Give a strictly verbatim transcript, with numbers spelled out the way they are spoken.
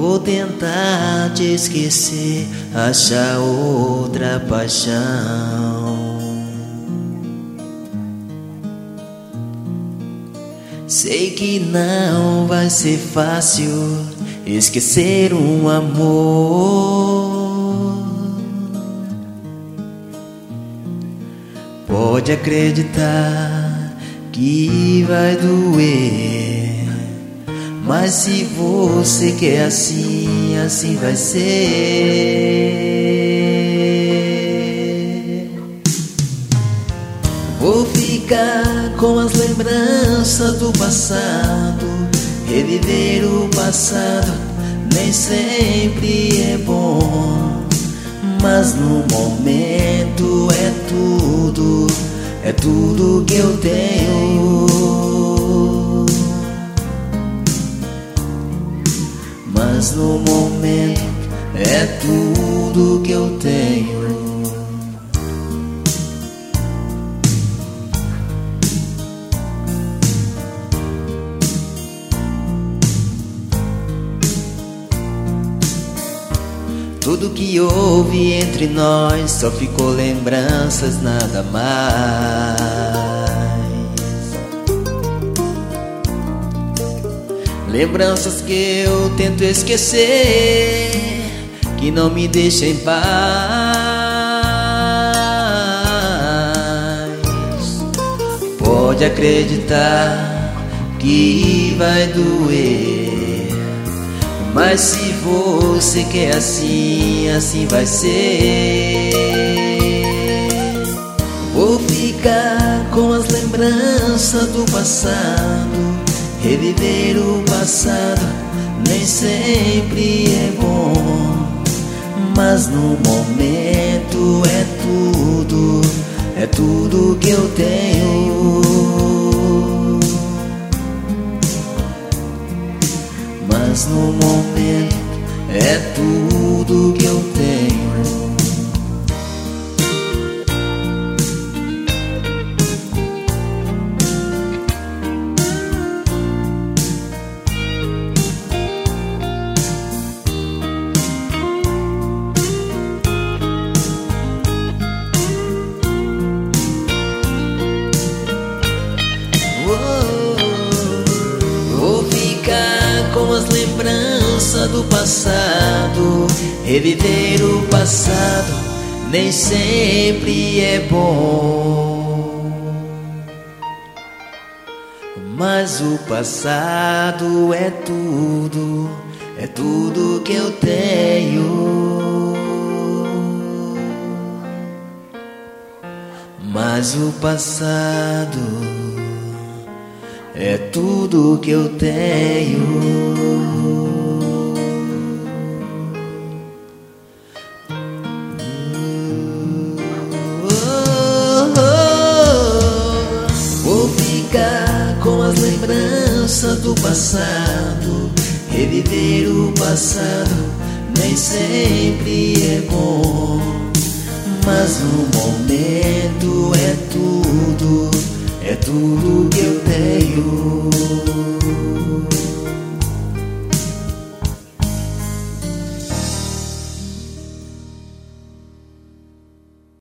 Vou tentar te esquecer, achar outra paixão. Sei que não vai ser fácil esquecer um amor. Pode acreditar que vai doer, mas se você quer assim, assim vai ser. Vou ficar com as lembranças do passado. Reviver o passado nem sempre é bom, mas no momento é tudo, é tudo que eu tenho. Mas no momento é tudo que eu tenho. Tudo que houve entre nós só ficou lembranças, nada mais. Lembranças que eu tento esquecer, que não me deixam em paz. Pode acreditar que vai doer, mas se você quer assim, assim vai ser. Vou ficar com as lembranças do passado. Reviver o passado nem sempre é bom, mas no momento é tudo, é tudo que eu tenho. Mas no momento é tudo que eu tenho. Vou ficar com as lembranças do passado. Reviver o passado nem sempre é bom, mas o passado é tudo, é tudo que eu tenho. Mas o passado é tudo que eu tenho. Vou ficar com as lembranças do passado. Reviver o passado nem sempre é bom, mas no momento é tudo, é tudo que eu tenho.